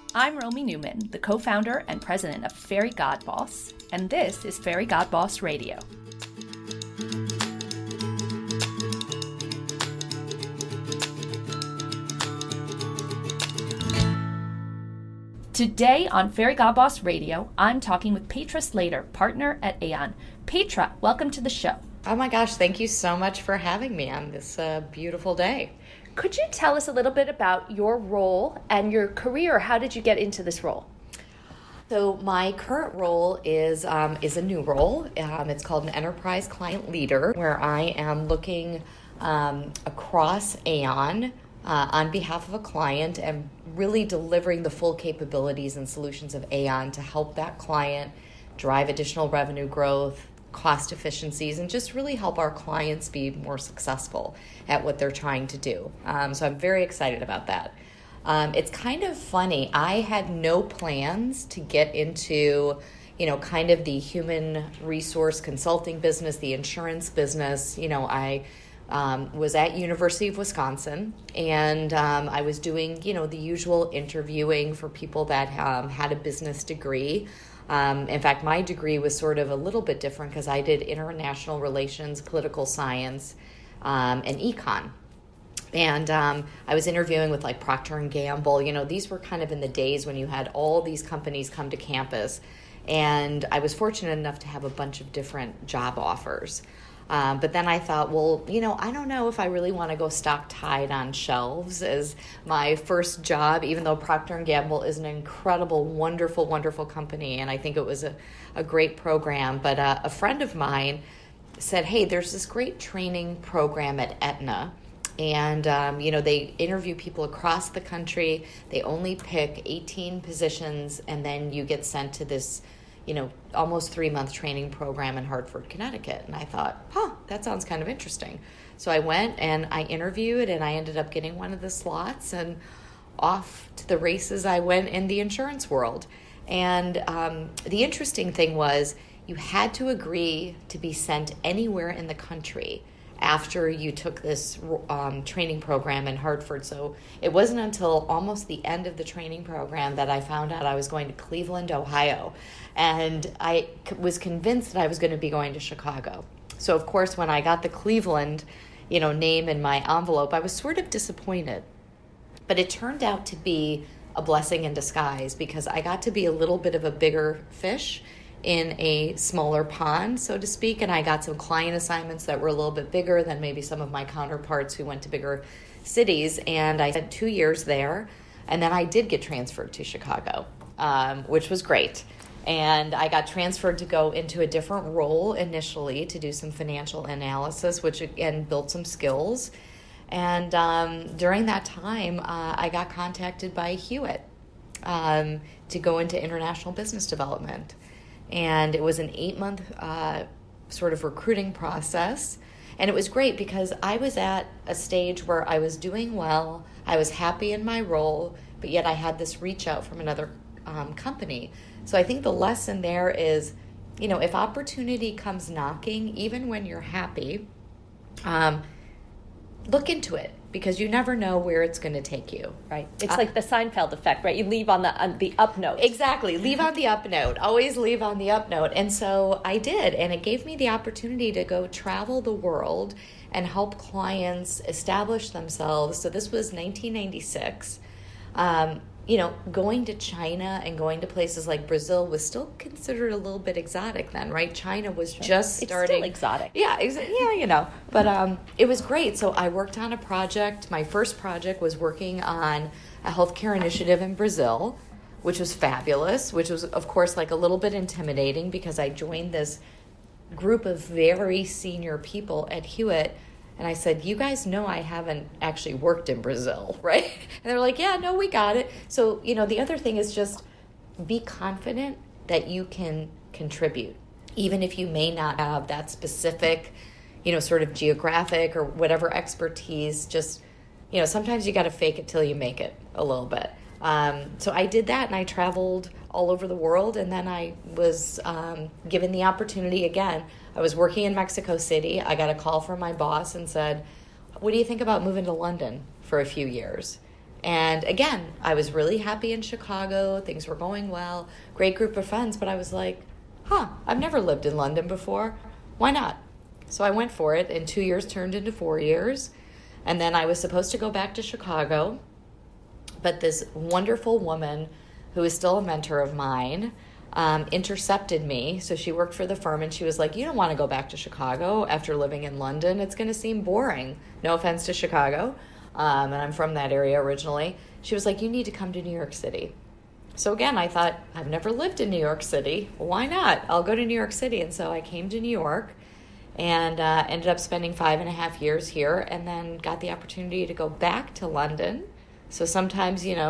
I'm Romy Newman, the co-founder and president of Fairy God Boss, and this is Fairy God Boss Radio. Today on Fairy God Boss Radio, I'm talking with Petra Slater, partner at Aon. Petra, welcome to the show. Oh my gosh, thank you so much for having me on this beautiful day. Could you tell us a little bit about your role and your career? How did you get into this role? So my current role is a new role. It's called an Enterprise Client Leader, where I am looking across Aon on behalf of a client and really delivering the full capabilities and solutions of Aon to help that client drive additional revenue growth, cost efficiencies, and just really help our clients be more successful at what they're trying to do. So I'm very excited about that. It's kind of funny. I had no plans to get into, kind of the human resource consulting business, the insurance business. I was at University of Wisconsin, and I was doing, the usual interviewing for people that had a business degree. In fact, my degree was sort of a little bit different because I did international relations, political science, and econ. And I was interviewing with like Procter & Gamble. These were kind of in the days when you had all these companies come to campus. And I was fortunate enough to have a bunch of different job offers. But then I thought, well, I don't know if I really want to go stock tied on shelves as my first job, even though Procter & Gamble is an incredible, wonderful, wonderful company. And I think it was a great program. But a friend of mine said, hey, there's this great training program at Aetna. And, they interview people across the country. They only pick 18 positions, and then you get sent to this almost 3-month training program in Hartford, Connecticut. And I thought, that sounds kind of interesting. So I went and I interviewed, and I ended up getting one of the slots, and off to the races I went in the insurance world. And the interesting thing was you had to agree to be sent anywhere in the country after you took this training program in Hartford. So it wasn't until almost the end of the training program that I found out I was going to Cleveland, Ohio. And I was convinced that I was going to be going to Chicago. So of course, when I got the Cleveland, name in my envelope, I was sort of disappointed. But it turned out to be a blessing in disguise because I got to be a little bit of a bigger fish in a smaller pond, so to speak, and I got some client assignments that were a little bit bigger than maybe some of my counterparts who went to bigger cities, and I spent 2 years there, and then I did get transferred to Chicago, which was great. And I got transferred to go into a different role initially to do some financial analysis, which again built some skills. And during that time, I got contacted by Hewitt to go into international business development. And it was an 8-month sort of recruiting process. And it was great because I was at a stage where I was doing well, I was happy in my role, but yet I had this reach out from another company. So I think the lesson there is, if opportunity comes knocking, even when you're happy, look into it. Because you never know where it's going to take you. Right. It's like the Seinfeld effect, right? You leave on the up note. Exactly. Leave on the up note. Always leave on the up note. And so I did. And it gave me the opportunity to go travel the world and help clients establish themselves. So this was 1996. Going to China and going to places like Brazil was still considered a little bit exotic then, right? China was just starting. It's still exotic. Yeah, But it was great. So I worked on a project. My first project was working on a healthcare initiative in Brazil, which was fabulous, which was, of course, like a little bit intimidating because I joined this group of very senior people at Hewitt. And I said, you guys know I haven't actually worked in Brazil, right? And they're like, yeah, no, we got it. So, the other thing is just be confident that you can contribute, even if you may not have that specific, sort of geographic or whatever expertise. Just, sometimes you got to fake it till you make it a little bit. So I did that, and I traveled all over the world, and then I was given the opportunity again. I was working in Mexico City. I got a call from my boss and said, what do you think about moving to London for a few years? And again, I was really happy in Chicago. Things were going well. Great group of friends. But I was like, I've never lived in London before. Why not? So I went for it, and 2 years turned into 4 years. And then I was supposed to go back to Chicago. But this wonderful woman, who is still a mentor of mine, intercepted me. So she worked for the firm, and she was like, you don't want to go back to Chicago after living in London. It's going to seem boring. No offense to Chicago. And I'm from that area originally. She was like, you need to come to New York City. So again, I thought, I've never lived in New York City. Why not? I'll go to New York City. And so I came to New York and ended up spending 5.5 years here, and then got the opportunity to go back to London. So sometimes, you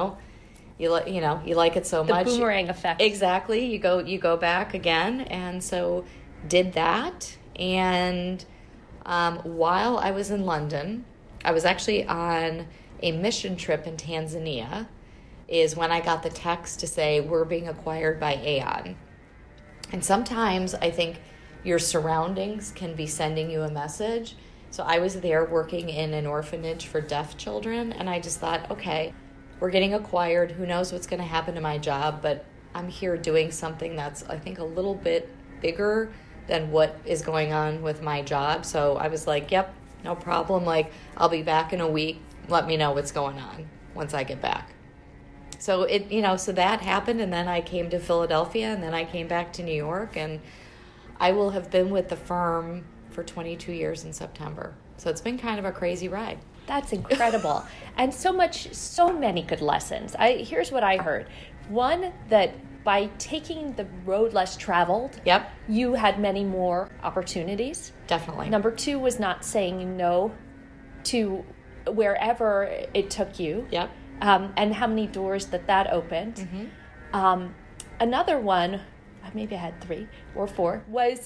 like it so much. The boomerang effect. Exactly. You go back again. And so did that. And while I was in London, I was actually on a mission trip in Tanzania, is when I got the text to say, we're being acquired by Aon. And sometimes I think your surroundings can be sending you a message. So I was there working in an orphanage for deaf children, and I just thought, okay, we're getting acquired. Who knows what's going to happen to my job, but I'm here doing something that's, I think, a little bit bigger than what is going on with my job. So I was like, yep, no problem. Like, I'll be back in a week. Let me know what's going on once I get back. So so that happened, and then I came to Philadelphia, and then I came back to New York, and I will have been with the firm for 22 years in September. So it's been kind of a crazy ride. That's incredible. And so many good lessons. Here's what I heard. One, that by taking the road less traveled, Yep. you had many more opportunities. Definitely. Number 2 was not saying no to wherever it took you. Yep. And how many doors that opened. Mm-hmm. Another one, maybe I had 3 or 4, was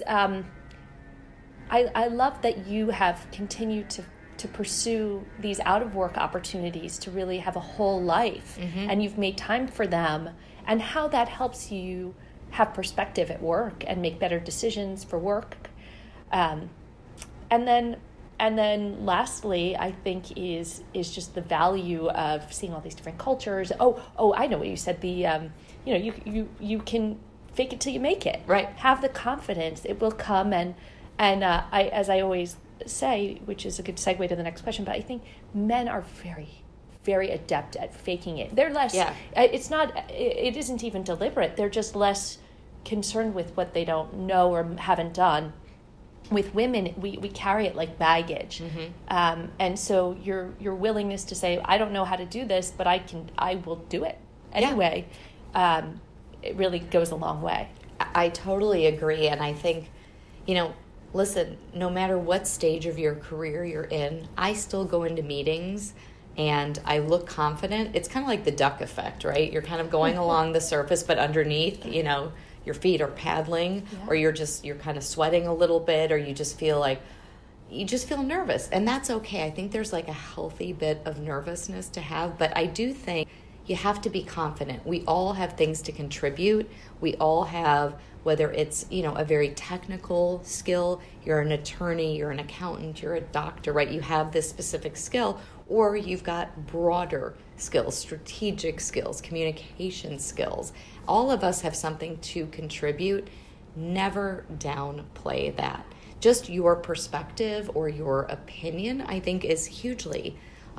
I love that you have continued to pursue these out-of-work opportunities to really have a whole life, and you've made time for them, and how that helps you have perspective at work and make better decisions for work. And then lastly, I think is just the value of seeing all these different cultures. Oh, I know what you said. The you can fake it till you make it. Right. Have the confidence; it will come. And I, as I always say, which is a good segue to the next question, but I think men are very, very adept at faking it. They're less. Yeah. It's not. It isn't even deliberate. They're just less concerned with what they don't know or haven't done. With women, we carry it like baggage, and so your willingness to say, I don't know how to do this, but I will do it anyway. Yeah. It really goes a long way. I totally agree, and I think, listen, no matter what stage of your career you're in, I still go into meetings and I look confident. It's kind of like the duck effect, right? You're kind of going along the surface, but underneath, your feet are paddling, or you're kind of sweating a little bit, or you just feel nervous. And that's okay. I think there's like a healthy bit of nervousness to have, but I do think you have to be confident. We all have things to contribute. We all have, whether it's, a very technical skill, you're an attorney, you're an accountant, you're a doctor, right? You have this specific skill, or you've got broader skills, strategic skills, communication skills. All of us have something to contribute. Never downplay that. Just your perspective or your opinion, I think, is hugely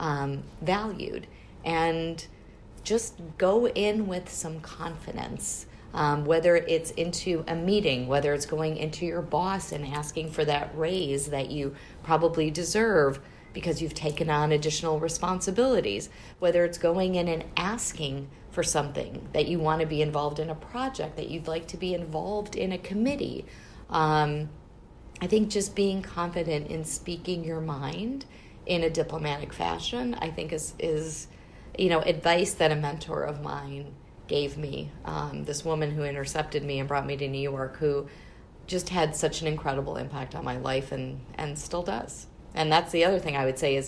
valued. And just go in with some confidence, whether it's into a meeting, whether it's going into your boss and asking for that raise that you probably deserve because you've taken on additional responsibilities, whether it's going in and asking for something that you want to be involved in a project, that you'd like to be involved in a committee. I think just being confident in speaking your mind in a diplomatic fashion, I think is advice that a mentor of mine gave me. This woman who intercepted me and brought me to New York, who just had such an incredible impact on my life and still does. And that's the other thing I would say is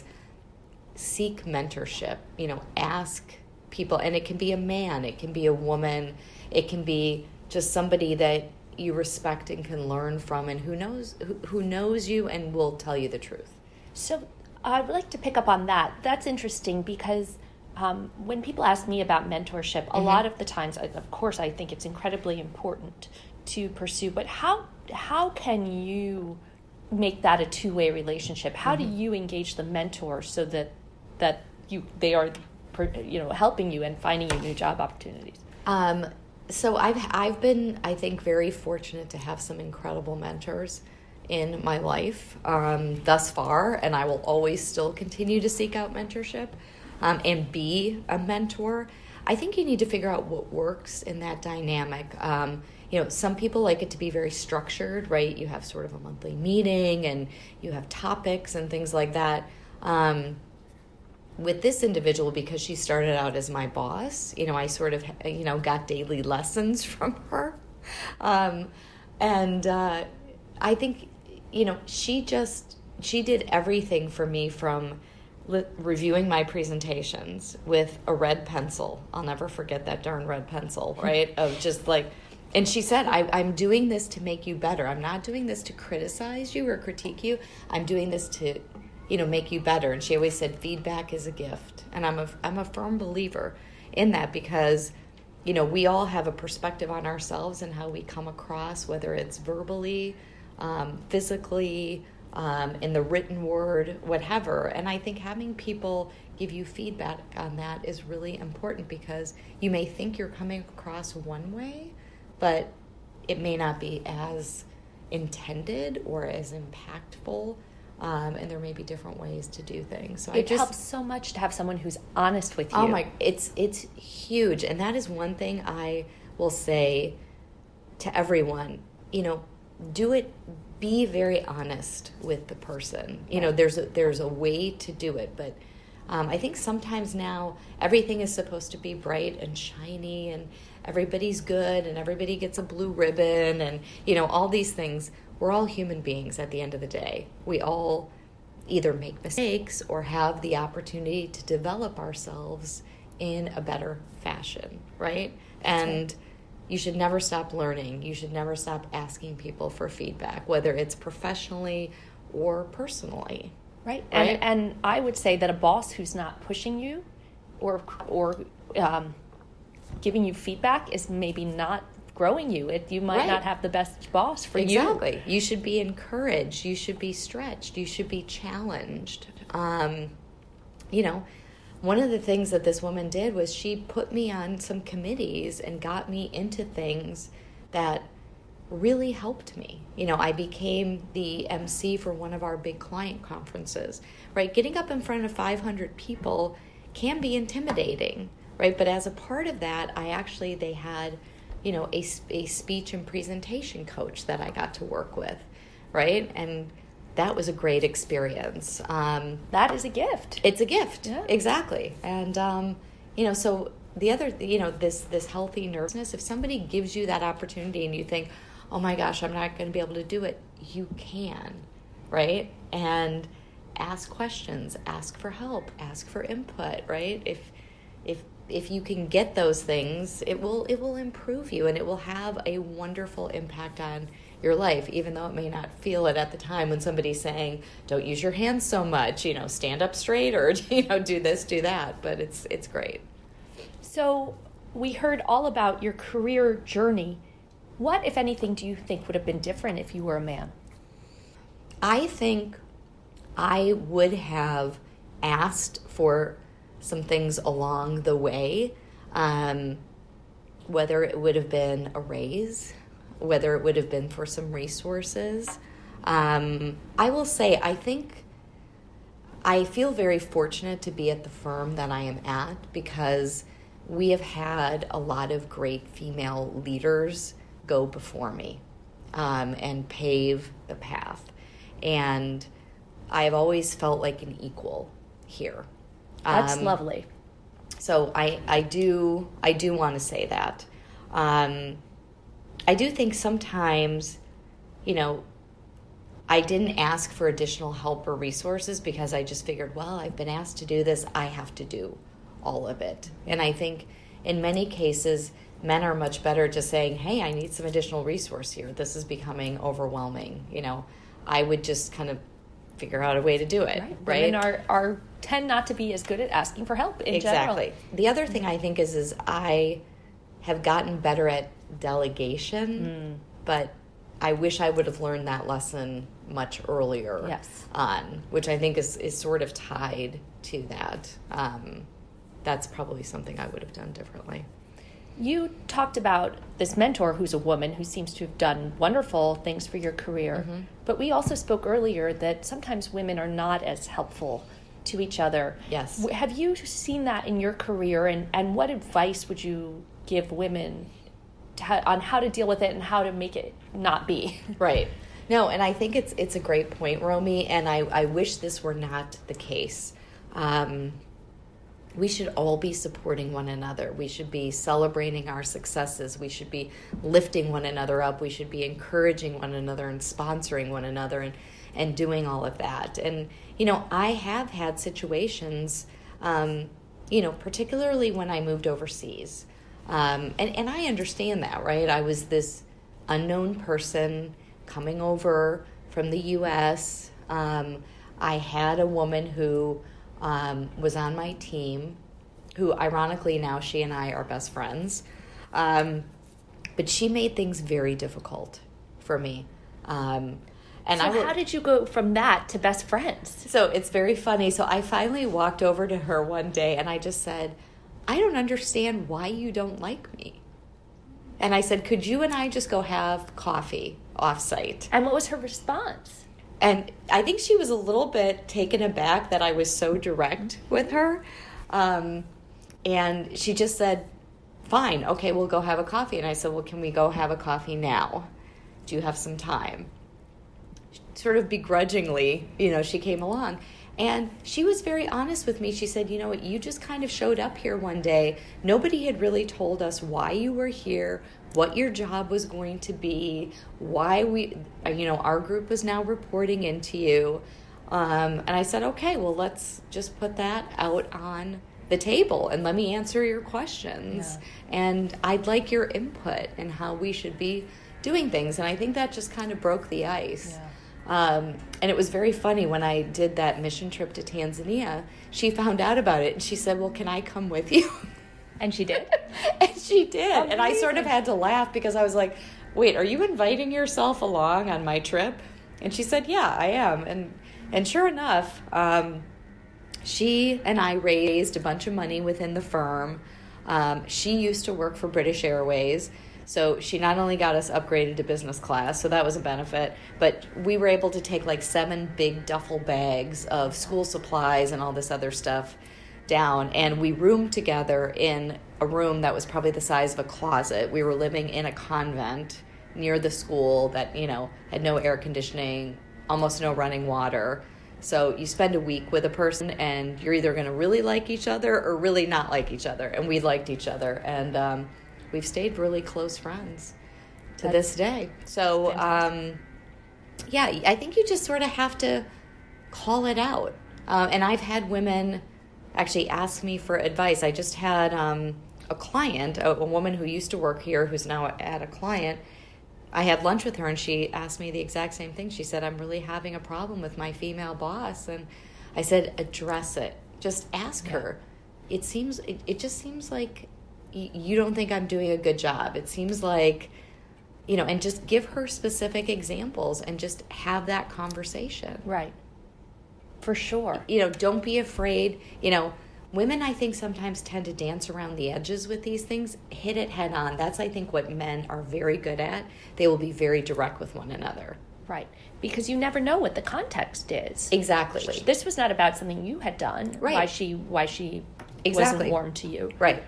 seek mentorship. Ask people, and it can be a man, it can be a woman, it can be just somebody that you respect and can learn from, and who knows you and will tell you the truth. So I'd like to pick up on that. That's interesting because when people ask me about mentorship, a lot of the times, of course, I think it's incredibly important to pursue, but how can you make that a two-way relationship? How do you engage the mentor so that they are, helping you and finding you new job opportunities? So I've been, I think, very fortunate to have some incredible mentors in my life thus far, and I will always still continue to seek out mentorship and be a mentor. I think you need to figure out what works in that dynamic. Some people like it to be very structured, right? You have sort of a monthly meeting and you have topics and things like that. With this individual, because she started out as my boss, I sort of, got daily lessons from her. I think, she did everything for me, from reviewing my presentations with a red pencil. I'll never forget that darn red pencil, right? Of just like, and she said, I'm doing this to make you better. I'm not doing this to criticize you or critique you. I'm doing this to, make you better. And she always said, feedback is a gift. And I'm a firm believer in that, because, we all have a perspective on ourselves and how we come across, whether it's verbally, physically, in the written word, whatever. And I think having people give you feedback on that is really important, because you may think you're coming across one way, but it may not be as intended or as impactful. And there may be different ways to do things. So it helps so much to have someone who's honest with you. Oh my, it's huge. And that is one thing I will say to everyone, do it, be very honest with the person. There's a way to do it, but I think sometimes now everything is supposed to be bright and shiny and everybody's good and everybody gets a blue ribbon and, all these things. We're all human beings at the end of the day. We all either make mistakes or have the opportunity to develop ourselves in a better fashion, right? And you should never stop learning. You should never stop asking people for feedback, whether it's professionally or personally. Right. And I would say that a boss who's not pushing you or giving you feedback is maybe not growing you. You might not have the best boss for you. Exactly. You should be encouraged. You should be stretched. You should be challenged. One of the things that this woman did was she put me on some committees and got me into things that really helped me. I became the MC for one of our big client conferences, right? Getting up in front of 500 people can be intimidating, right? But as a part of that, they had, a speech and presentation coach that I got to work with, right? And that was a great experience. That is a gift. It's a gift. Yeah. Exactly. And, so the other, this healthy nervousness, if somebody gives you that opportunity and you think, oh my gosh, I'm not going to be able to do it, you can, right? And ask questions, ask for help, ask for input, right? If you can get those things, it will improve you, and it will have a wonderful impact on your life, even though it may not feel it at the time when somebody's saying, don't use your hands so much, stand up straight, or, do this, do that. But it's great. So we heard all about your career journey. What, if anything, do you think would have been different if you were a man? I think I would have asked for some things along the way, whether it would have been a raise, whether it would have been for some resources. I will say, I think I feel very fortunate to be at the firm that I am at, because we have had a lot of great female leaders go before me and pave the path. And I've always felt like an equal here. That's lovely. So I do want to say that. I do think sometimes, I didn't ask for additional help or resources because I just figured, well, I've been asked to do this, I have to do all of it. And I think in many cases, men are much better just saying, hey, I need some additional resource here. This is becoming overwhelming. I would just kind of figure out a way to do it. Right? Women are tend not to be as good at asking for help in general. Exactly. The other thing I think is I have gotten better at delegation, but I wish I would have learned that lesson much earlier on, which I think is sort of tied to that. That's probably something I would have done differently. You talked about this mentor who's a woman who seems to have done wonderful things for your career, but we also spoke earlier that sometimes women are not as helpful to each other. Yes. Have you seen that in your career, and what advice would you give women on how to deal with it and how to make it not be? Right. No, and I think it's a great point, Romy, and I wish this were not the case. We should all be supporting one another. We should be celebrating our successes. We should be lifting one another up. We should be encouraging one another and sponsoring one another and doing all of that. And, I have had situations, particularly when I moved overseas. And I understand that, right? I was this unknown person coming over from the U.S. I had a woman who was on my team, who ironically now she and I are best friends. But she made things very difficult for me. How did you go from that to best friends? So it's very funny. So I finally walked over to her one day and I just said, I don't understand why you don't like me. And I said, could you and I just go have coffee off-site? And what was her response? And I think she was a little bit taken aback that I was so direct with her. And she just said, fine, okay, we'll go have a coffee. And I said, well, can we go have a coffee now? Do you have some time? Sort of begrudgingly, she came along. And she was very honest with me. She said, you know what, you just kind of showed up here one day. Nobody had really told us why you were here, what your job was going to be, why our group was now reporting into you. And I said, okay, well, let's just put that out on the table and let me answer your questions. Yeah. And I'd like your input in how we should be doing things. And I think that just kind of broke the ice. Yeah. And it was very funny when I did that mission trip to Tanzania, she found out about it and she said, well, can I come with you? And she did? And she did. Amazing. And I sort of had to laugh because I was like, wait, are you inviting yourself along on my trip? And she said, yeah, I am. And sure enough, she and I raised a bunch of money within the firm. She used to work for British Airways. So she not only got us upgraded to business class, so that was a benefit, but we were able to take like 7 big duffel bags of school supplies and all this other stuff down, and we roomed together in a room that was probably the size of a closet. We were living in a convent near the school that, had no air conditioning, almost no running water. So you spend a week with a person and you're either going to really like each other or really not like each other, and we liked each other, and we've stayed really close friends to this day. So, I think you just sort of have to call it out. And I've had women actually ask me for advice. I just had a client, a woman who used to work here who's now at a client. I had lunch with her and she asked me the exact same thing. She said, I'm really having a problem with my female boss. And I said, address it. Just ask her. It just seems like you don't think I'm doing a good job. It seems like, and just give her specific examples and just have that conversation. Right. For sure. Don't be afraid. Women, I think, sometimes tend to dance around the edges with these things. Hit it head on. That's, I think, what men are very good at. They will be very direct with one another. Right. Because you never know what the context is. Exactly. This was not about something you had done. Right. Why she wasn't warm to you. Right.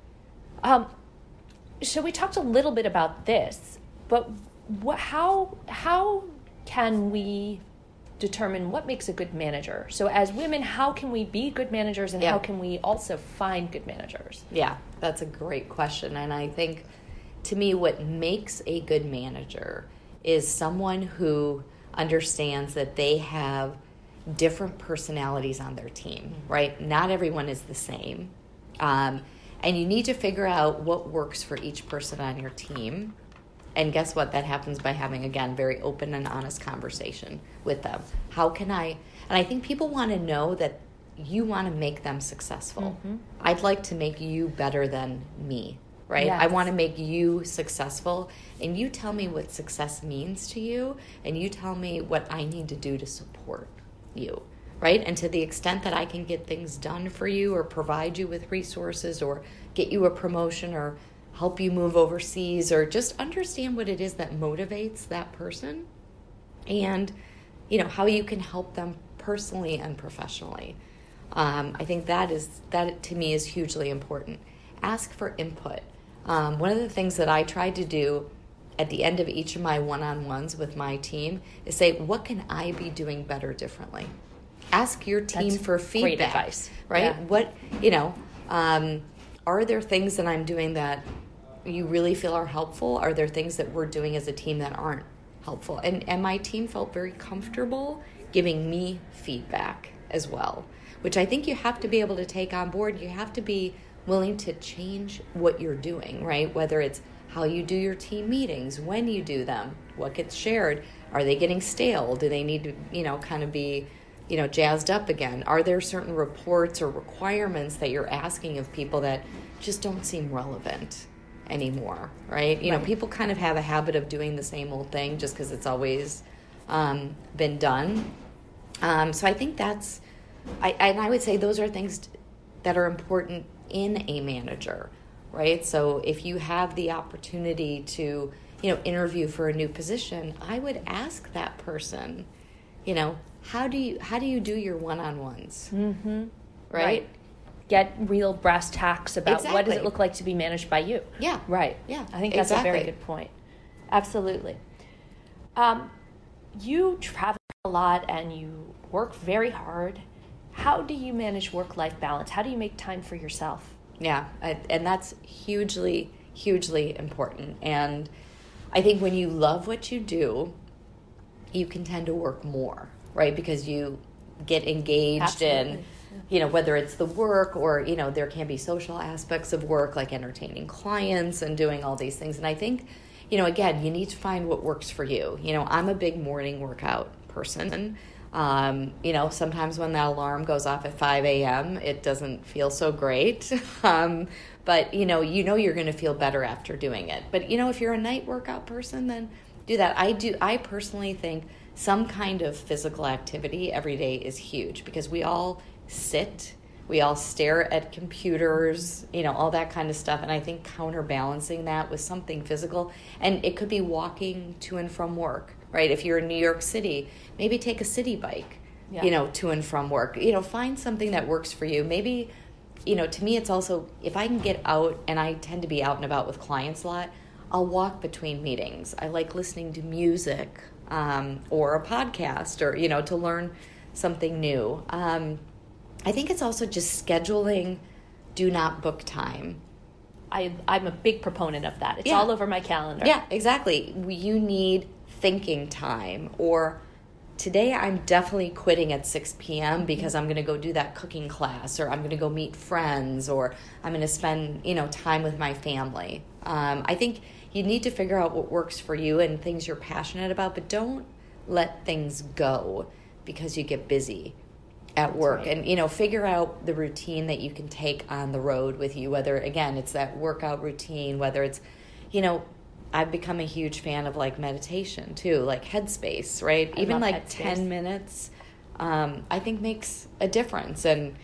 So we talked a little bit about this, but how can we determine what makes a good manager? So as women, how can we be good managers, and how can we also find good managers? Yeah, that's a great question. And I think, to me, what makes a good manager is someone who understands that they have different personalities on their team, right? Not everyone is the same. And you need to figure out what works for each person on your team. And guess what? That happens by having, again, very open and honest conversation with them. How can I, and I think people want to know that you want to make them successful. Mm-hmm. I'd like to make you better than me, right? Yes. I want to make you successful, and you tell me what success means to you, and you tell me what I need to do to support you, right? And to the extent that I can get things done for you or provide you with resources or get you a promotion or help you move overseas or just understand what it is that motivates that person and, you know, how you can help them personally and professionally. I think that to me is hugely important. Ask for input. One of the things that I tried to do at the end of each of my one-on-ones with my team is say, what can I be doing better differently? Ask your team for feedback. Great advice. Right? Yeah. What, are there things that I'm doing that you really feel are helpful? Are there things that we're doing as a team that aren't helpful? And my team felt very comfortable giving me feedback as well, which I think you have to be able to take on board. You have to be willing to change what you're doing, right? Whether it's how you do your team meetings, when you do them, what gets shared. Are they getting stale? Do they need to, kind of be, jazzed up again? Are there certain reports or requirements that you're asking of people that just don't seem relevant anymore, right? People kind of have a habit of doing the same old thing just because it's always been done. So I think I would say those are things that are important in a manager, right? So if you have the opportunity to, interview for a new position, I would ask that person, how do you do your one-on-ones? Mm-hmm. Right? Get real brass tacks about Exactly. What does it look like to be managed by you. Yeah. Right. Yeah. I think that's a very good point. Absolutely. You travel a lot and you work very hard. How do you manage work-life balance? How do you make time for yourself? Yeah, and that's hugely, hugely important. And I think when you love what you do, you can tend to work more, right? Because you get engaged Absolutely. in, whether it's the work or, there can be social aspects of work like entertaining clients and doing all these things. And I think, again, you need to find what works for you. I'm a big morning workout person. Sometimes when that alarm goes off at 5 a.m., it doesn't feel so great. But, you're going to feel better after doing it. But, if you're a night workout person, then do that. I personally think some kind of physical activity every day is huge because we all sit, we all stare at computers, all that kind of stuff. And I think counterbalancing that with something physical, and it could be walking to and from work, right? If you're in New York City, maybe take a city bike, to and from work. Find something that works for you. Maybe, to me, it's also, if I can get out, and I tend to be out and about with clients a lot, I'll walk between meetings. I like listening to music or a podcast or, to learn something new. I think it's also just scheduling do not book time. I'm a big proponent of that. It's all over my calendar. Yeah, exactly. You need thinking time, or today I'm definitely quitting at 6 p.m. because I'm going to go do that cooking class, or I'm going to go meet friends, or I'm going to spend, time with my family. I think you need to figure out what works for you and things you're passionate about, but don't let things go because you get busy at work. That's right. And, figure out the routine that you can take on the road with you, whether, again, it's that workout routine, whether it's, I've become a huge fan of like meditation too, like Headspace, right? Even like Headspace. 10 minutes, I think makes a difference. And,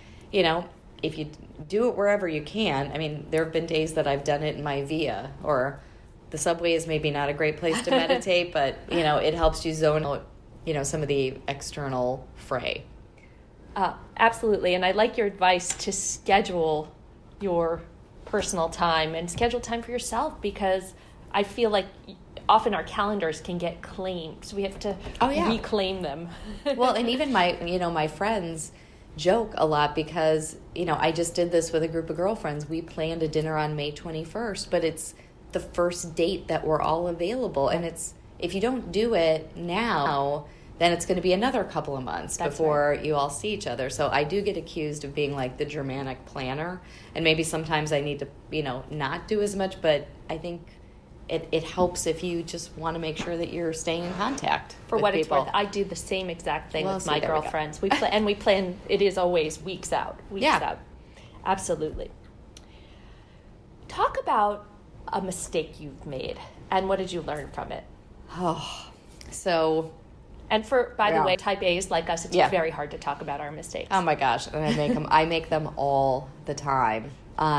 if you do it wherever you can, I mean, there have been days that I've done it in my Via, or the subway is maybe not a great place to meditate, but, it helps you zone out, some of the external fray. Absolutely. And I like your advice to schedule your personal time and schedule time for yourself, because I feel like often our calendars can get claimed, so we have to reclaim them. Well, and even my friends joke a lot because, I just did this with a group of girlfriends. We planned a dinner on May 21st, but it's the first date that we're all available. And if you don't do it now, then it's going to be another couple of months before you all see each other. So I do get accused of being like the Germanic planner, and maybe sometimes I need to, not do as much, but I think it helps if you just want to make sure that you're staying in contact For with what people. it's worth, I do the same exact thing Well, with see, my there we go. girlfriends. We plan. It is always weeks out. Yeah. Absolutely. Talk about a mistake you've made, and what did you learn from it? So, And by the Yeah. way, type A's like us, it's Yeah. very hard to talk about our mistakes. oh my gosh, and I make them all the time.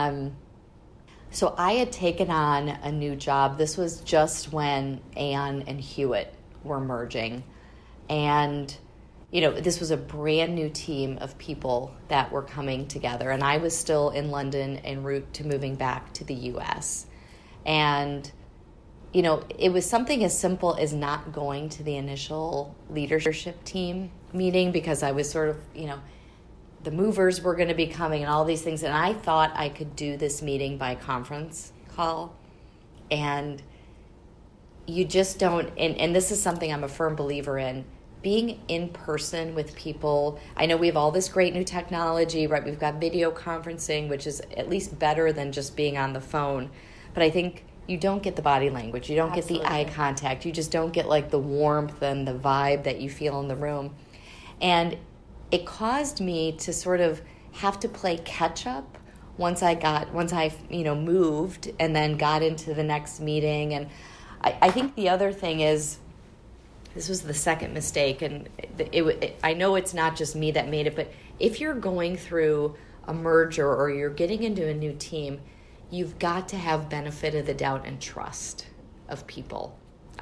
So I had taken on a new job. This was just when Aon and Hewitt were merging. And, this was a brand new team of people that were coming together. And I was still in London en route to moving back to the U.S. And, it was something as simple as not going to the initial leadership team meeting because I was sort of, the movers were going to be coming and all these things. And I thought I could do this meeting by conference call. And you just don't, and this is something I'm a firm believer in, being in person with people. I know we have all this great new technology, right? We've got video conferencing, which is at least better than just being on the phone. But I think you don't get the body language. You don't Absolutely. get the eye contact. You just don't get like the warmth and the vibe that you feel in the room. And it caused me to sort of have to play catch up once I moved and then got into the next meeting. And I think the other thing is, this was the second mistake, and I know it's not just me that made it, but if you're going through a merger or you're getting into a new team, you've got to have benefit of the doubt and trust of people.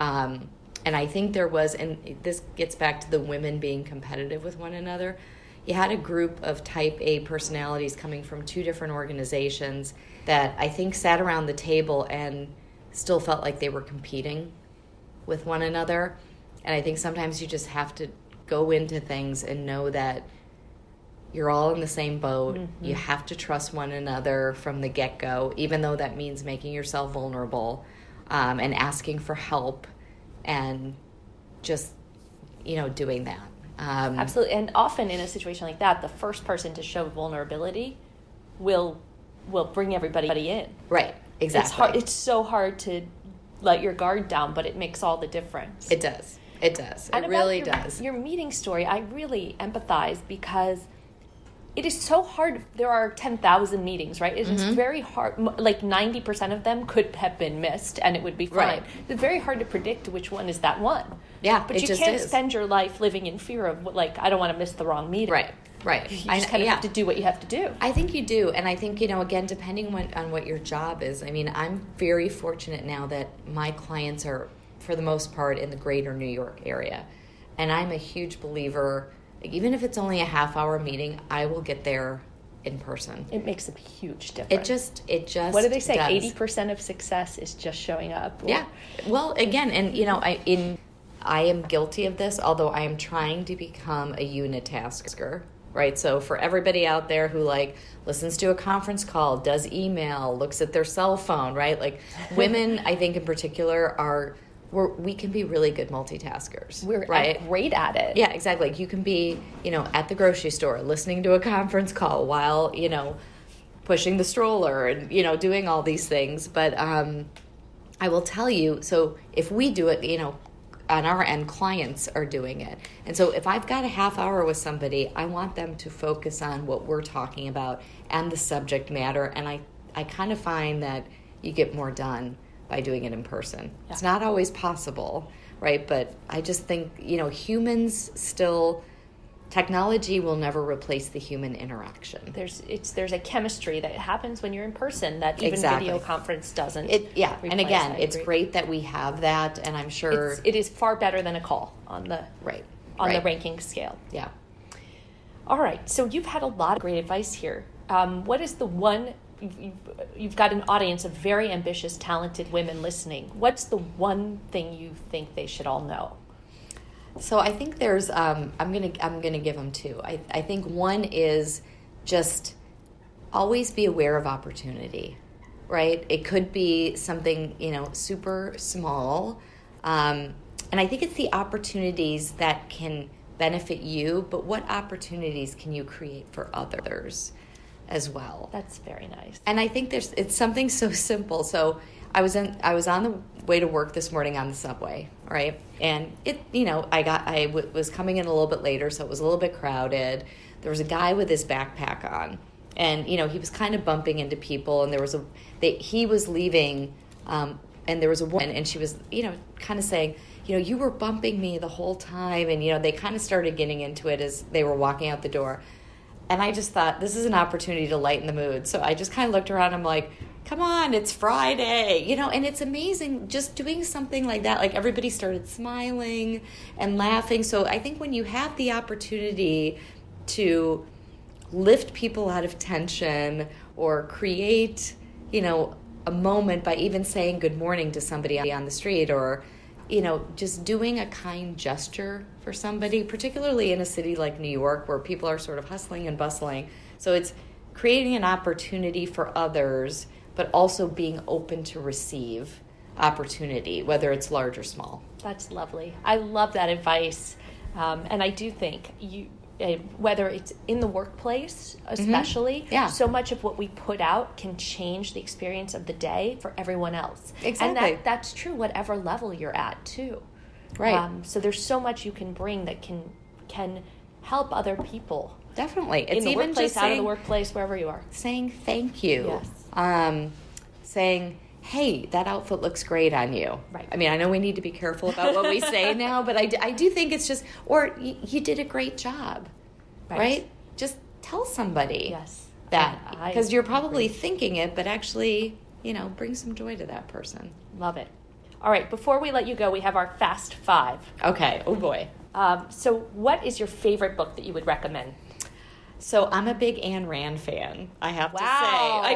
And I think there was, and this gets back to the women being competitive with one another. You had a group of type A personalities coming from two different organizations that I think sat around the table and still felt like they were competing with one another. And I think sometimes you just have to go into things and know that you're all in the same boat. Mm-hmm. You have to trust one another from the get-go, even though that means making yourself vulnerable and asking for help and just, doing that. Absolutely. And often in a situation like that, the first person to show vulnerability will bring everybody in. Right. Exactly. It's so hard to let your guard down, but it makes all the difference. It does. It does. It really does. Your meeting story, I really empathize because it is so hard. There are 10,000 meetings, right? It is very hard. Like 90% of them could have been missed and it would be fine. Right. It's very hard to predict which one is that one. Yeah, but you can't spend your life living in fear of, I don't want to miss the wrong meeting. Right. You just kind of have to do what you have to do. I think you do. And I think, again, depending on what your job is, I'm very fortunate now that my clients are, for the most part, in the greater New York area. And I'm a huge believer, even if it's only a half-hour meeting, I will get there in person. It makes a huge difference. It just What do they say? does. 80% of success is just showing up. Yeah. Well, again, and, I am guilty of this, although I am trying to become a unitasker. Right, so for everybody out there who listens to a conference call, does email, looks at their cell phone, right? Women, I think in particular, we can be really good multitaskers. We're great at it. Yeah, exactly. You can be, at the grocery store, listening to a conference call while, pushing the stroller and, doing all these things. But I will tell you, so if we do it, on our end, clients are doing it. And so if I've got a half hour with somebody, I want them to focus on what we're talking about and the subject matter. And I kind of find that you get more done by doing it in person. Yeah. It's not always possible, right? But I just think, humans still, technology will never replace the human interaction. There's a chemistry that happens when you're in person that even video conference doesn't. And again, it's great that we have that, and I'm sure it is far better than a call on the the ranking scale. Yeah. All right. So you've had a lot of great advice here. What is the one? You've got an audience of very ambitious, talented women listening. What's the one thing you think they should all know? So I think there's I'm gonna give them two. I think one is just always be aware of opportunity, right? It could be something super small, and I think it's the opportunities that can benefit you. But what opportunities can you create for others? as well. That's very nice. And I think it's something so simple. So I was on the way to work this morning on the subway, right? And I was coming in a little bit later, so it was a little bit crowded. There was a guy with his backpack on, and he was kind of bumping into people. And he was leaving, and there was a woman, and she was kind of saying, you were bumping me the whole time, and they kind of started getting into it as they were walking out the door. And I just thought, this is an opportunity to lighten the mood. So I just kind of looked around. I'm like, come on, it's Friday, and it's amazing just doing something like that. Like, everybody started smiling and laughing. So I think when you have the opportunity to lift people out of tension or create, a moment by even saying good morning to somebody on the street, or just doing a kind gesture for somebody, particularly in a city like New York where people are sort of hustling and bustling. So it's creating an opportunity for others, but also being open to receive opportunity, whether it's large or small. That's lovely. I love that advice. And I do think whether it's in the workplace, especially, so much of what we put out can change the experience of the day for everyone else. Exactly. And that's true whatever level you're at, too. Right. So there's so much you can bring that can help other people. Definitely. It's in the even workplace, just out of the workplace, wherever you are. Saying thank you. Yes. Saying, hey, that outfit looks great on you. Right. I mean, I know we need to be careful about what we say now, but I do think it's just, or you did a great job, right? Just tell somebody that, because you're probably thinking it, but actually, bring some joy to that person. Love it. All right, before we let you go, we have our Fast Five. Okay. Oh, boy. So what is your favorite book that you would recommend? So I'm a big Ayn Rand fan, I have to say. I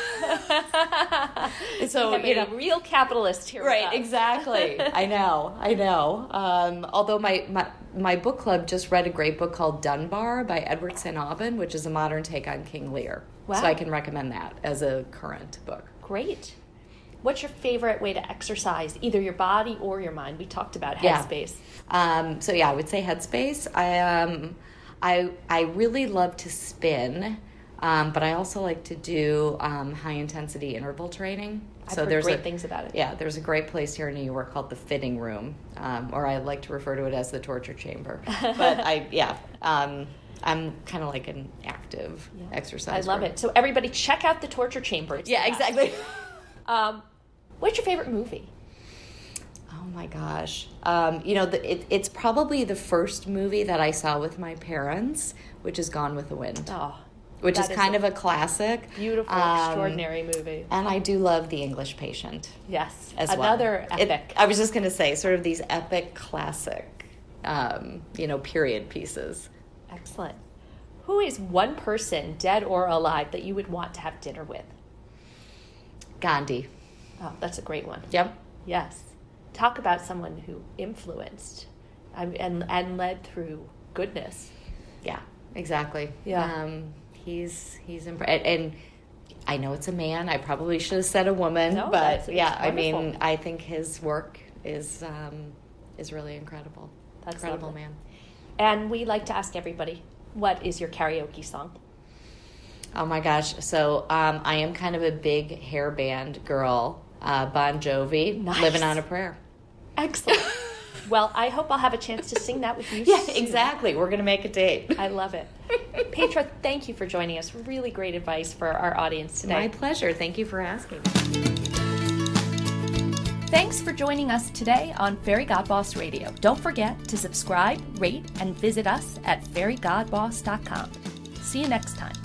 know. So, a real capitalist here. Right, exactly. I know. Although my book club just read a great book called Dunbar by Edward St. Aubyn, which is a modern take on King Lear. Wow. So I can recommend that as a current book. Great. What's your favorite way to exercise either your body or your mind? We talked about Headspace. Yeah. I would say Headspace. I really love to spin, but I also like to do high-intensity interval training. I've heard great things about it. Yeah, there's a great place here in New York called the Fitting Room, or I like to refer to it as the torture chamber. But I'm kind of like an active exercise. I love it. So everybody check out the torture chamber. Yeah, exactly. What's your favorite movie? Oh my gosh. It's probably the first movie that I saw with my parents, which is Gone with the Wind. Oh, which is kind of a classic. Beautiful, extraordinary movie. And I do love The English Patient. Yes. As another well. epic. I was just going to say, sort of these epic classic, period pieces. Excellent. Who is one person, dead or alive, that you would want to have dinner with? Gandhi. Oh, that's a great one. Yep. Yes. Talk about someone who influenced and led through goodness. Yeah, exactly. Yeah. He's and I know it's a man. I probably should have said a woman, but I mean, I think his work is really incredible. That's incredible, lovely. man. And we like to ask everybody, what is your karaoke song? Oh my gosh! So I am kind of a big hair band girl. Bon Jovi, nice. Living on a Prayer. Excellent. Well, I hope I'll have a chance to sing that with you Yeah, soon. Exactly. We're going to make a date. I love it. Petra, thank you for joining us. Really great advice for our audience today. My pleasure. Thank you for asking me. Thanks for joining us today on Fairy God Boss Radio. Don't forget to subscribe, rate, and visit us at fairygodboss.com. See you next time.